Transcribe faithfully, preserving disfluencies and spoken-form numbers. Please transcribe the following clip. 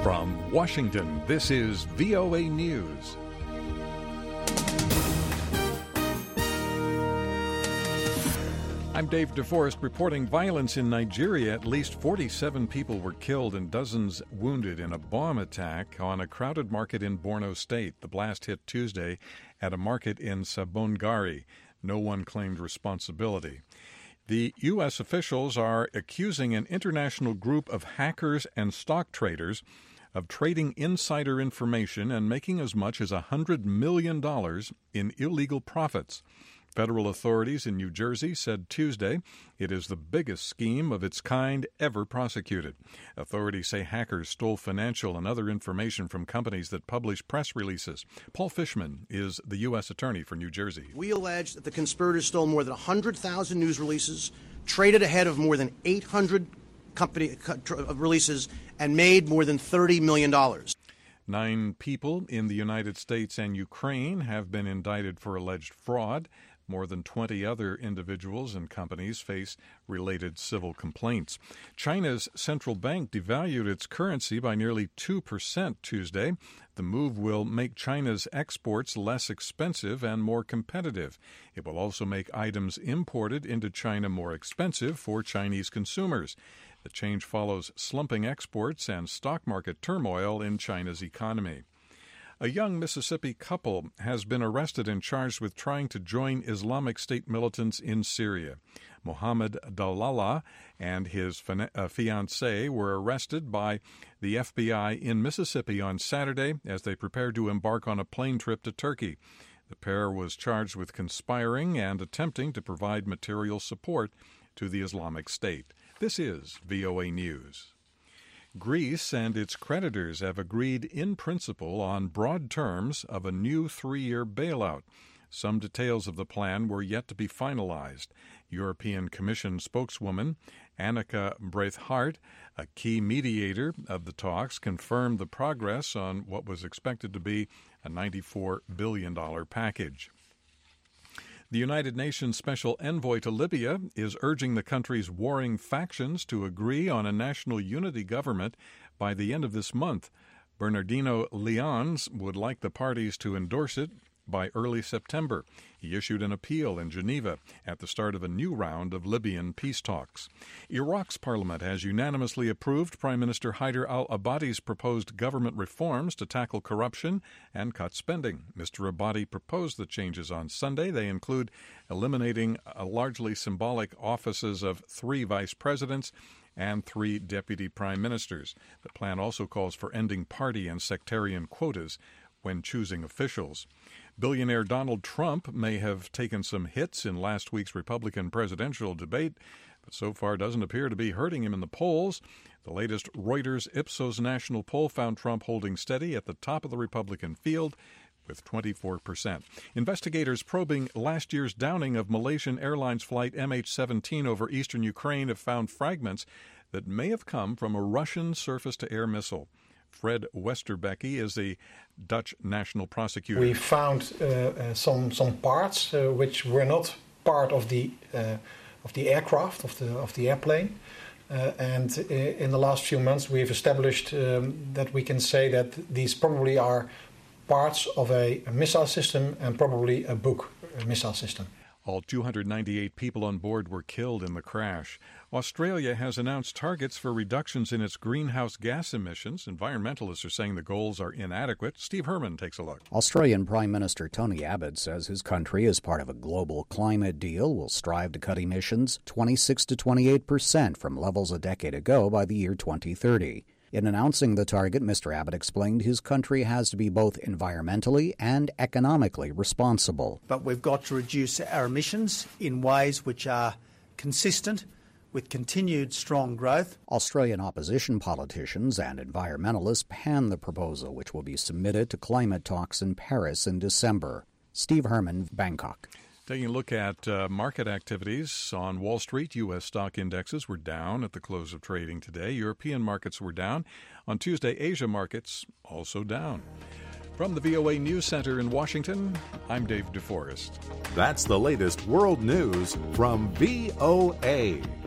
From Washington, this is V O A News. I'm Dave DeForest reporting violence in Nigeria. At least forty-seven people were killed and dozens wounded in a bomb attack on a crowded market in Borno State. The blast hit Tuesday at a market in Sabongari. No one claimed responsibility. The U S officials are accusing an international group of hackers and stock traders of trading insider information and making as much as one hundred million dollars in illegal profits. Federal authorities in New Jersey said Tuesday it is the biggest scheme of its kind ever prosecuted. Authorities say hackers stole financial and other information from companies that publish press releases. Paul Fishman is the U S attorney for New Jersey. We allege that the conspirators stole more than one hundred thousand news releases, traded ahead of more than eight hundred company releases, and made more than thirty million dollars. Nine people in the United States and Ukraine have been indicted for alleged fraud. More than twenty other individuals and companies face related civil complaints. China's central bank devalued its currency by nearly two percent Tuesday. The move will make China's exports less expensive and more competitive. It will also make items imported into China more expensive for Chinese consumers. The change follows slumping exports and stock market turmoil in China's economy. A young Mississippi couple has been arrested and charged with trying to join Islamic State militants in Syria. Mohammed Dalala and his fiancée were arrested by the F B I in Mississippi on Saturday as they prepared to embark on a plane trip to Turkey. The pair was charged with conspiring and attempting to provide material support to the Islamic State. This is V O A News. Greece and its creditors have agreed in principle on broad terms of a new three-year bailout. Some details of the plan were yet to be finalized. European Commission spokeswoman Annika Braithhart, a key mediator of the talks, confirmed the progress on what was expected to be a ninety-four billion dollars package. The United Nations Special Envoy to Libya is urging the country's warring factions to agree on a national unity government by the end of this month. Bernardino Leons would like the parties to endorse it by early September. He issued an appeal in Geneva at the start of a new round of Libyan peace talks. Iraq's parliament has unanimously approved Prime Minister Haider al-Abadi's proposed government reforms to tackle corruption and cut spending. Mister Abadi proposed the changes on Sunday. They include eliminating a largely symbolic offices of three vice presidents and three deputy prime ministers. The plan also calls for ending party and sectarian quotas when choosing officials. Billionaire Donald Trump may have taken some hits in last week's Republican presidential debate, but so far doesn't appear to be hurting him in the polls. The latest Reuters Ipsos national poll found Trump holding steady at the top of the Republican field with twenty-four percent. Investigators probing last year's downing of Malaysian Airlines flight M H seventeen over eastern Ukraine have found fragments that may have come from a Russian surface-to-air missile. Fred Westerbeke is the Dutch national prosecutor. We found uh, uh, some some parts uh, which were not part of the uh, of the aircraft of the of the airplane, uh, and in the last few months we've established um, that we can say that these probably are parts of a, a missile system and probably a Buk missile system. All two hundred ninety-eight people on board were killed in the crash. Australia has announced targets for reductions in its greenhouse gas emissions. Environmentalists are saying the goals are inadequate. Steve Herman takes a look. Australian Prime Minister Tony Abbott says his country, as part of a global climate deal, will strive to cut emissions twenty-six to twenty-eight percent from levels a decade ago by the year twenty thirty. In announcing the target, Mister Abbott explained his country has to be both environmentally and economically responsible. But we've got to reduce our emissions in ways which are consistent with continued strong growth. Australian opposition politicians and environmentalists panned the proposal, which will be submitted to climate talks in Paris in December. Steve Herman, Bangkok. Taking a look at uh, market activities on Wall Street, U S stock indexes were down at the close of trading today. European markets were down. On Tuesday, Asia markets also down. From the V O A News Center in Washington, I'm Dave DeForest. That's the latest world news from V O A.